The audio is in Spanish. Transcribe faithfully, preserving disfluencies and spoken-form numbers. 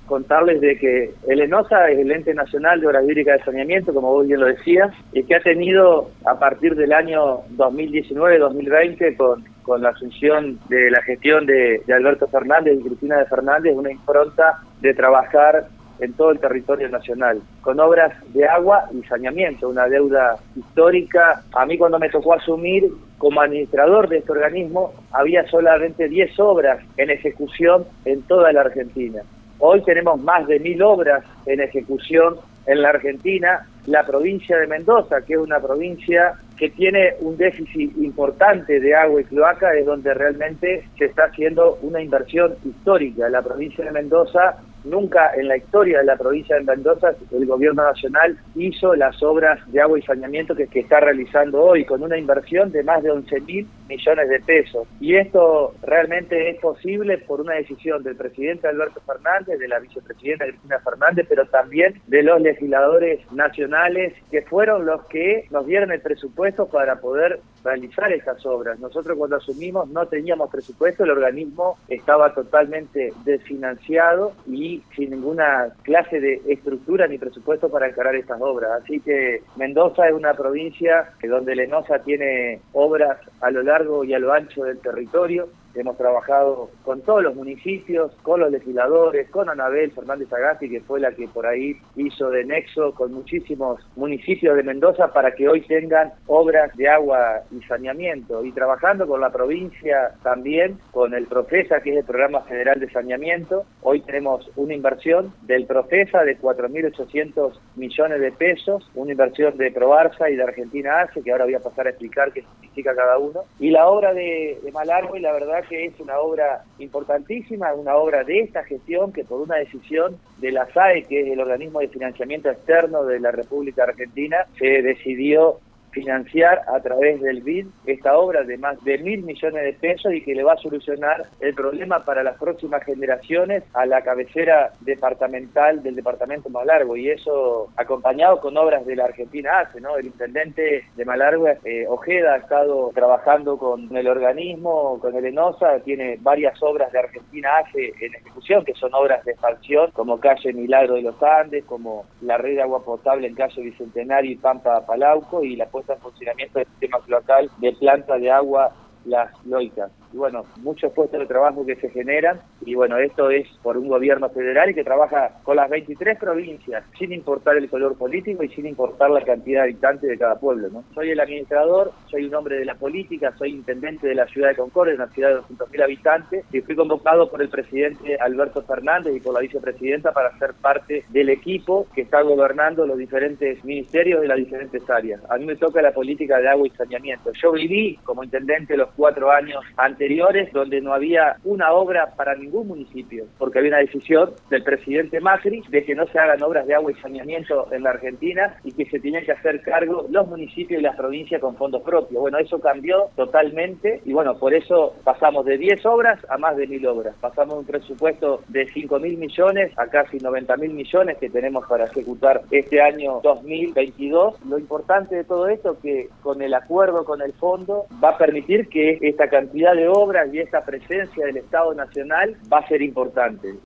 contarles de que el ENOSA es el Ente Nacional de Obras Hídricas de Saneamiento, como vos bien lo decías, y que ha tenido a partir del año dos mil diecinueve dos mil veinte con, con la asunción de la gestión de, de Alberto Fernández y Cristina de Fernández una impronta de trabajar en todo el territorio nacional, con obras de agua y saneamiento, una deuda histórica. A mí cuando me tocó asumir como administrador de este organismo, había solamente diez obras en ejecución en toda la Argentina. Hoy tenemos más de mil obras en ejecución en la Argentina. La provincia de Mendoza, que es una provincia que tiene un déficit importante de agua y cloaca, es donde realmente se está haciendo una inversión histórica. La provincia de Mendoza, nunca en la historia de la provincia de Mendoza, el gobierno nacional hizo las obras de agua y saneamiento que, que está realizando hoy, con una inversión de más de once mil millones de pesos. Y esto realmente es posible por una decisión del presidente Alberto Fernández, de la vicepresidenta Cristina Fernández, pero también de los legisladores nacionales, que fueron los que nos dieron el presupuesto para poder realizar estas obras. Nosotros cuando asumimos no teníamos presupuesto, el organismo estaba totalmente desfinanciado y sin ninguna clase de estructura ni presupuesto para encarar estas obras. Así que Mendoza es una provincia que donde el ENOSA tiene obras a lo largo y a lo ancho del territorio. Hemos trabajado con todos los municipios, con los legisladores, con Anabel Fernández Agasti, que fue la que por ahí hizo de nexo con muchísimos municipios de Mendoza para que hoy tengan obras de agua y saneamiento. Y trabajando con la provincia también, con el PROFESA, que es el Programa Federal de Saneamiento. Hoy tenemos una inversión del PROFESA de cuatro mil ochocientos millones de pesos, una inversión de Probarsa y de Argentina Hace, que ahora voy a pasar a explicar qué significa cada uno. Y la obra de, de Malargüe, la verdad que es una obra importantísima, una obra de esta gestión que por una decisión de la S A E, que es el organismo de financiamiento externo de la República Argentina, se decidió financiar a través del B I D esta obra de más de mil millones de pesos y que le va a solucionar el problema para las próximas generaciones a la cabecera departamental del departamento Malargüe, y eso acompañado con obras de la Argentina Hace, ¿no? El intendente de Malargüe, eh, Ojeda, ha estado trabajando con el organismo, con el ENOSA, tiene varias obras de Argentina Hace en ejecución, que son obras de expansión, como calle Milagro de los Andes, como la red de agua potable en calle Bicentenario y Pampa Palauco, y la puesta en funcionamiento del sistema cloacal de planta de agua Las Loicas. Y bueno, muchos puestos de trabajo que se generan, y bueno, esto es por un gobierno federal y que trabaja con las veintitrés provincias, sin importar el color político y sin importar la cantidad de habitantes de cada pueblo, ¿no? Soy el administrador, soy un hombre de la política, soy intendente de la ciudad de Concordia, una ciudad de doscientos mil habitantes, y fui convocado por el presidente Alberto Fernández y por la vicepresidenta para ser parte del equipo que está gobernando los diferentes ministerios de las diferentes áreas. A mí me toca la política de agua y saneamiento. Yo viví como intendente los cuatro años anteriores donde no había una obra para ningún municipio, porque había una decisión del presidente Macri de que no se hagan obras de agua y saneamiento en la Argentina y que se tenían que hacer cargo los municipios y las provincias con fondos propios. Bueno, eso cambió totalmente y bueno, por eso pasamos de diez obras a más de mil obras. Pasamos de un presupuesto de cinco mil millones a casi noventa mil millones que tenemos para ejecutar este año dos mil veintidós. Lo importante de todo esto es que con el acuerdo con el fondo va a permitir que esta cantidad de obras y esta presencia del Estado Nacional va a ser importante.